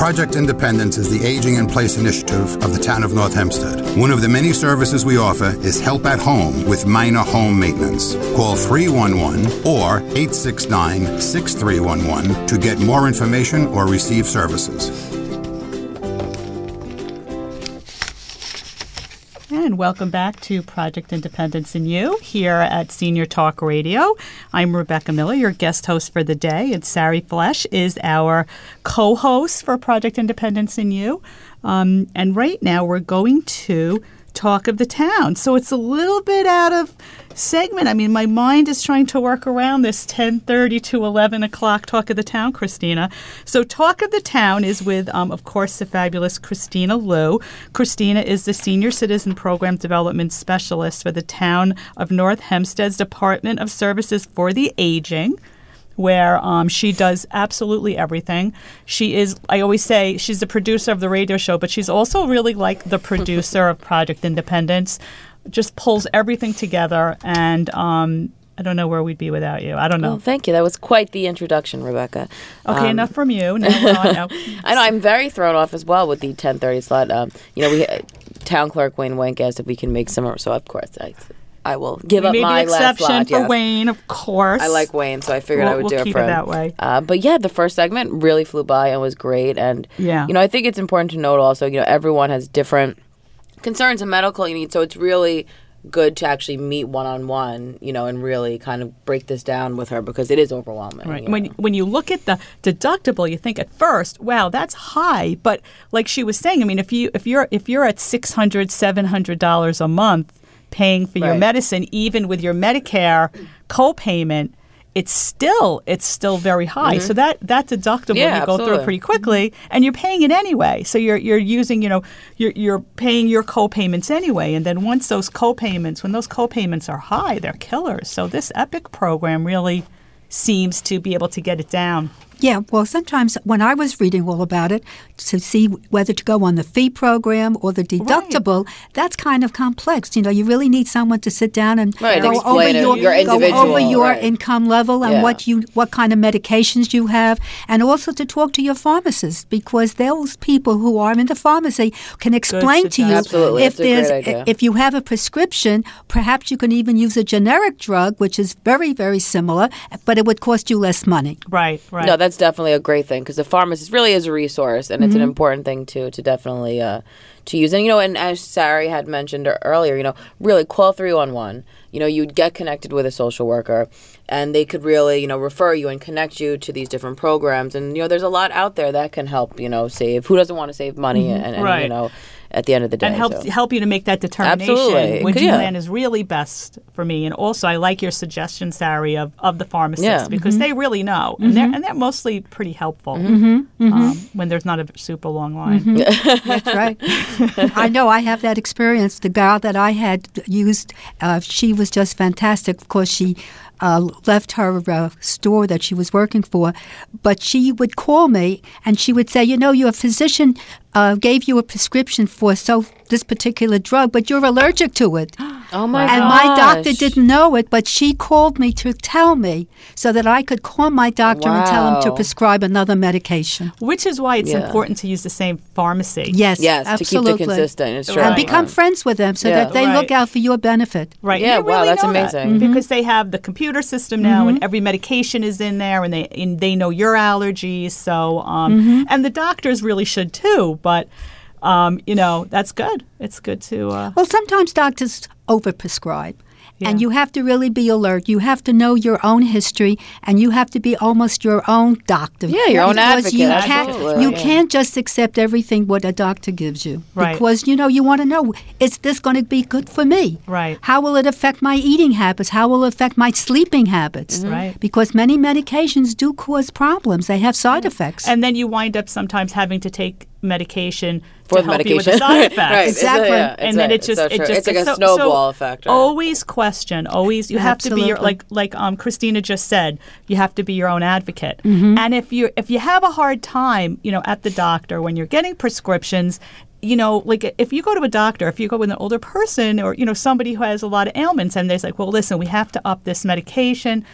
Project Independence is the Aging in Place initiative of the town of North Hempstead. One of the many services we offer is help at home with minor home maintenance. Call 311 or 869-6311 to get more information or receive services. And welcome back to Project Independence in You here at Senior Talk Radio. I'm Rebecca Miller, your guest host for the day, and Sari Flesch is our co-host for Project Independence in You. And right now we're going to talk of the town. So it's a little bit out of segment. I mean, my mind is trying to work around this 10:30 to 11 o'clock talk of the town, Christina. So talk of the town is with, of course, the fabulous Christina Liu. Christina is the Senior Citizen Program Development Specialist for the town of North Hempstead's Department of Services for the Aging, where she does absolutely everything. She is, I always say, she's the producer of the radio show, but she's also really like the producer of Project Independence. Just pulls everything together, and I don't know where we'd be without you. I don't know. Well, thank you. That was quite the introduction, Rebecca. Okay, enough from you. Now we're on. I know. I'm very thrown off as well with the 10:30 slot. We Town Clerk Wayne Wenk asked if we can make some, so of course I will give up my last slot. Exception for Wayne, of course. I like Wayne, so I figured I would do it keep for him. That way. But yeah, the first segment really flew by and was great. And I think it's important to note also, everyone has different concerns and medical needs, so it's really good to actually meet one-on-one, and really kind of break this down with her because it is overwhelming. Right. When you look at the deductible, you think at first, wow, that's high. But like she was saying, I mean, if you're at $600, $700 a month paying for your medicine, even with your Medicare copayment, it's still very high. So that deductible you go through pretty quickly, and you're paying it anyway. So you're using, you're paying your copayments anyway. And then when those copayments are high, they're killers. So this EPIC program really seems to be able to get it down. Yeah, well, sometimes when I was reading all about it to see whether to go on the fee program or the deductible, that's kind of complex. You really need someone to sit down and go over your income level and what kind of medications you have, and also to talk to your pharmacist, because those people who are in the pharmacy can explain to you if you have a prescription, perhaps you can even use a generic drug, which is very, very similar, but it would cost you less money. Right. No, that's definitely a great thing because the pharmacist really is a resource, and it's an important thing to definitely to use. And and as Sari had mentioned earlier, really call 311. You'd get connected with a social worker, and they could really refer you and connect you to these different programs. And there's a lot out there that can help save. Who doesn't want to save money? And at the end of the day, and help you to make that determination. Absolutely. Which plan is really best for me. And also, I like your suggestion, Sari, of the pharmacist because they really know, and they're mostly pretty helpful when there's not a super long line. That's right. I know. I have that experience. The gal that I had used, she was just fantastic. Of course, she left her store that she was working for, but she would call me and she would say, your physician gave you a prescription for this particular drug, but you're allergic to it. Oh my gosh. And my doctor didn't know it, but she called me to tell me so that I could call my doctor and tell him to prescribe another medication. Which is why it's important to use the same pharmacy. Yes, to absolutely. keep it consistent. It's true. And become friends with them so that they look out for your benefit. Right. Yeah, wow, really that's amazing. Because they have the computer system now, and every medication is in there, and they know your allergies. So, and the doctors really should too. But that's good. It's good to. Well, sometimes doctors overprescribe. And you have to really be alert. You have to know your own history, and you have to be almost your own doctor. Yeah, your own advocate. You can't just accept everything what a doctor gives you. Right. Because, you want to know, is this going to be good for me? Right. How will it affect my eating habits? How will it affect my sleeping habits? Right. Because many medications do cause problems. They have side effects. And then you wind up sometimes having to take medication for to help you with the side effects. Right. Exactly. And then it's like a snowball effect. Right? Always question. Always, you have to be your, like Christina just said, you have to be your own advocate. And if you have a hard time, at the doctor when you're getting prescriptions, like if you go to a doctor, if you go with an older person or somebody who has a lot of ailments, and they're like, well, listen, we have to up this medication.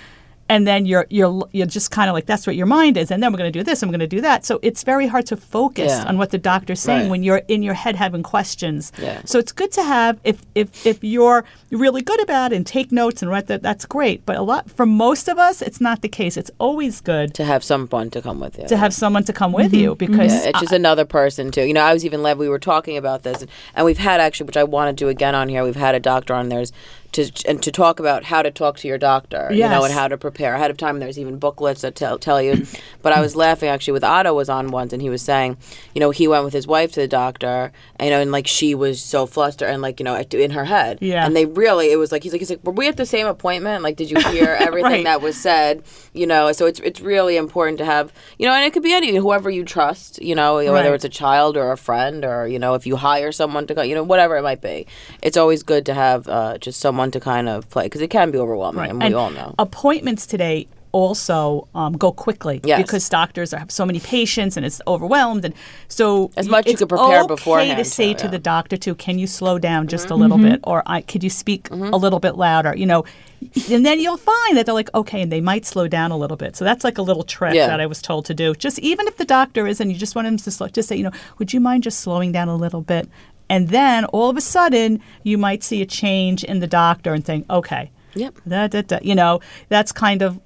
and then you're just kind of like, that's what your mind is, and then we're going to do this, and we're going to do that. So it's very hard to focus on what the doctor's saying when you're in your head having questions. Yeah. So it's good to have, if you're really good about it and take notes and write that, that's great. But for most of us, it's not the case. It's always good to have someone to come with you. To have someone to come with you, because it's just another person too. I was even we were talking about this, and we've had actually, which I want to do again on here. We've had a doctor on there to talk about how to talk to your doctor, and how to prepare ahead of time. There's even booklets that tell you. But I was laughing actually with Otto was on once, and he was saying, he went with his wife to the doctor, and like she was so flustered and like in her head, and they really, it was like he's like, were we at the same appointment? Like, did you hear everything that was said? So it's really important to have, and it could be whoever you trust, whether it's a child or a friend or if you hire someone to go, whatever it might be. It's always good to have just someone to kind of play, because it can be overwhelming, and we all know. Appointments today also go quickly because doctors have so many patients and it's overwhelmed, and so as much you could prepare beforehand. It's okay to say to the doctor too, can you slow down just a little bit, or could you speak a little bit louder, and then you'll find that they're like, okay, and they might slow down a little bit. So that's like a little trick that I was told to do. Just even if the doctor isn't, you just want him to slow, just say, would you mind just slowing down a little bit? And then all of a sudden, you might see a change in the doctor and think, okay, that's kind of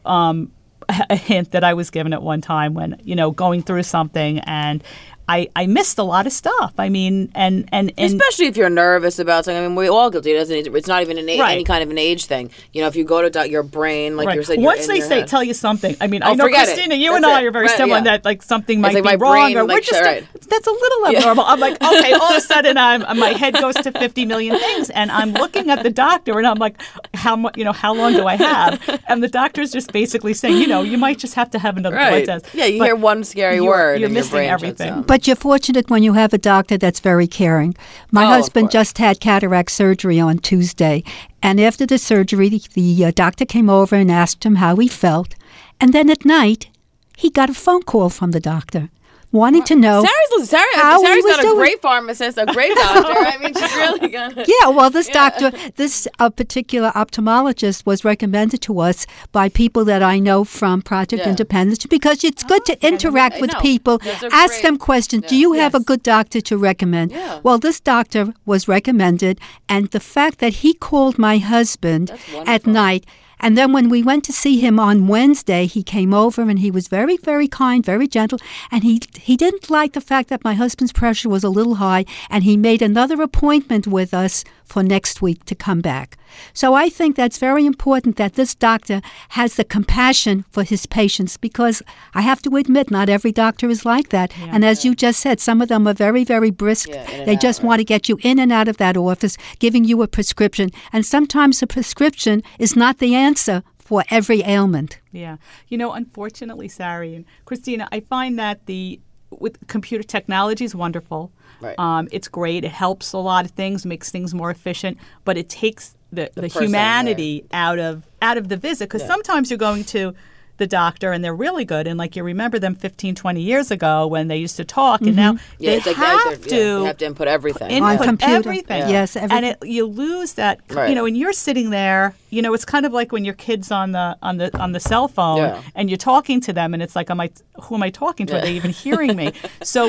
a hint that I was given at one time when, going through something, and I missed a lot of stuff. I mean, and especially if you're nervous about something. I mean, we all guilty. It's not even any kind of an age thing. If you go to your brain, like you're saying, once they tell you something. I mean, I know, Christina, you and I are very similar in that like something might be wrong, or we're just that's a little abnormal. I'm like, okay, all of a sudden my head goes to 50 million things, and I'm looking at the doctor, and I'm like, how long do I have? And the doctor's just basically saying, you might just have to have another blood test. Yeah, you hear one scary word, you're and missing your brain everything. But you're fortunate when you have a doctor that's very caring. My husband just had cataract surgery on Tuesday, and after the surgery, the doctor came over and asked him how he felt. And then at night, he got a phone call from the doctor wanting to know Sarah's got a great pharmacist, a great doctor. I mean, she's really good. Yeah, well, this doctor, this particular ophthalmologist was recommended to us by people that I know from Project Independence, because it's good to interact with people, ask them questions. Do you have a good doctor to recommend? Yeah. Well, this doctor was recommended, and the fact that he called my husband at night. And then when we went to see him on Wednesday, he came over and he was very, very kind, very gentle. And he didn't like the fact that my husband's pressure was a little high. And he made another appointment with us for next week to come back. So I think that's very important that this doctor has the compassion for his patients, because I have to admit, not every doctor is like that. Yeah, and as you just said, some of them are very, very brisk. They just want to get you in and out of that office, giving you a prescription. And sometimes a prescription is not the answer for every ailment. Yeah. Unfortunately, Sari and Christina, I find that with computer technology is wonderful. Right. It's great. It helps a lot of things, makes things more efficient, but it takes the humanity out of the visit, because sometimes you're going to the doctor and they're really good, and like you remember them 15, 20 years ago when they used to talk, and now they have to input everything. Everything. Yes, everything. And you lose that, and you're sitting there, it's kind of like when your kid's on the cell phone and you're talking to them, and it's like, who am I talking to? Are they even hearing me? So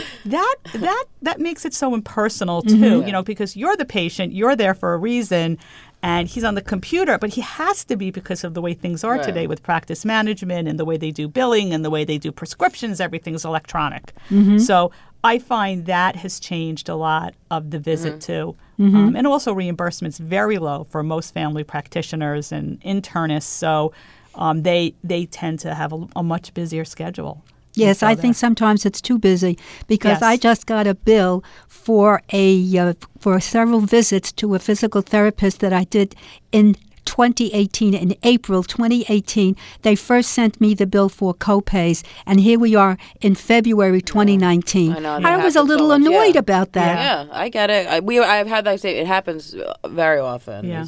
that makes it so impersonal too, because you're the patient, you're there for a reason. And he's on the computer, but he has to be, because of the way things are today with practice management and the way they do billing and the way they do prescriptions. Everything's electronic. So I find that has changed a lot of the visit too. And also reimbursement's very low for most family practitioners and internists. So they tend to have a much busier schedule. Yes, I think sometimes it's too busy, because I just got a bill for several visits to a physical therapist that I did in 2018. In April 2018, they first sent me the bill for copays, and here we are in February 2019. I was a little annoyed about that. Yeah, I get it. I've had that say it happens very often. Yeah.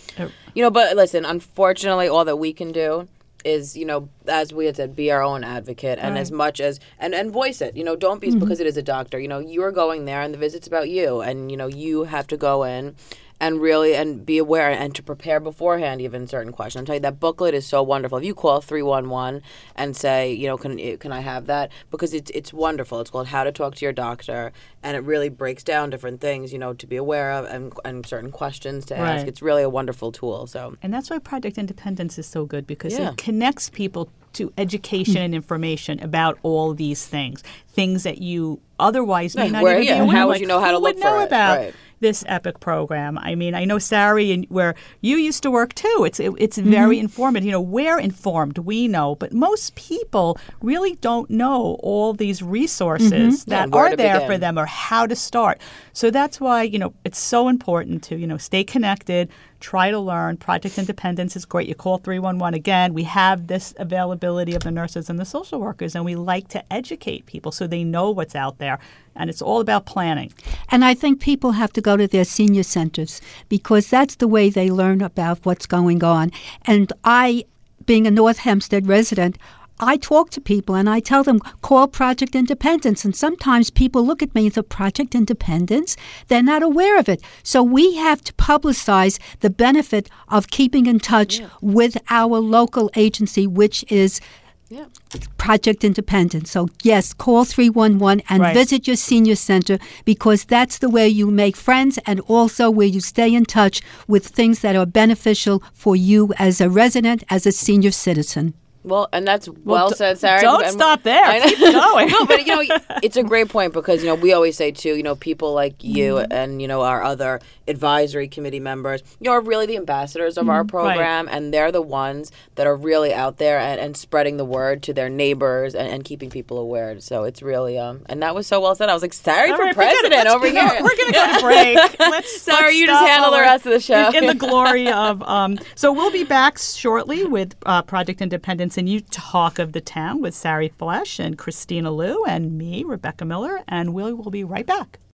But listen, unfortunately, all that we can do is, as we had said, be our own advocate, and as much as and voice it. Don't be because it is a doctor. You're going there, and the visit's about you, and you have to go in and really and be aware and to prepare beforehand even certain questions. I'm telling you, that booklet is so wonderful. If you call 311 and say, you know, can I have that? Because it's wonderful. It's called How to Talk to Your Doctor, and it really breaks down different things, you know, to be aware of and certain questions to ask. It's really a wonderful tool. So, and that's why Project Independence is so good, because it connects people to education and information about all these things that you otherwise may not even be aware of. How would you know how to look for it? About this EPIC program. I mean, I know, Sari, and where you used to work too, it's very informative. You know, we're informed, we know, but most people really don't know all these resources that are there for them or how to start. So that's why, you know, it's so important to, you know, stay connected, try to learn. Project Independence is great. You call 311. Again, we have this availability of the nurses and the social workers, and we like to educate people so they know what's out there. And it's all about planning. And I think people have to go to their senior centers, because that's the way they learn about what's going on. And I, being a North Hempstead resident, I talk to people and I tell them, call Project Independence. And sometimes people look at me and say, Project Independence? They're not aware of it. So we have to publicize the benefit of keeping in touch with our local agency, which is Project Independence. So, yes, call 311 and visit your senior center, because that's the way you make friends and also where you stay in touch with things that are beneficial for you as a resident, as a senior citizen. Well, and that's well said, Sarah. Don't stop there. Keep going. No, but, you know, it's a great point, because, you know, we always say, too, you know, people like you and, you know, our other advisory committee members, you know, are really the ambassadors of our program, and they're the ones that are really out there and spreading the word to their neighbors and keeping people aware. So it's really, and that was so well said. I was like, Sarah for president over here. We're going to go to break. Sarah, you just handle the rest of the show. In the glory of, so we'll be back shortly with Project Independence and You Talk of the Town with Sari Flesh and Christina Liu and me, Rebecca Miller, and we will be right back.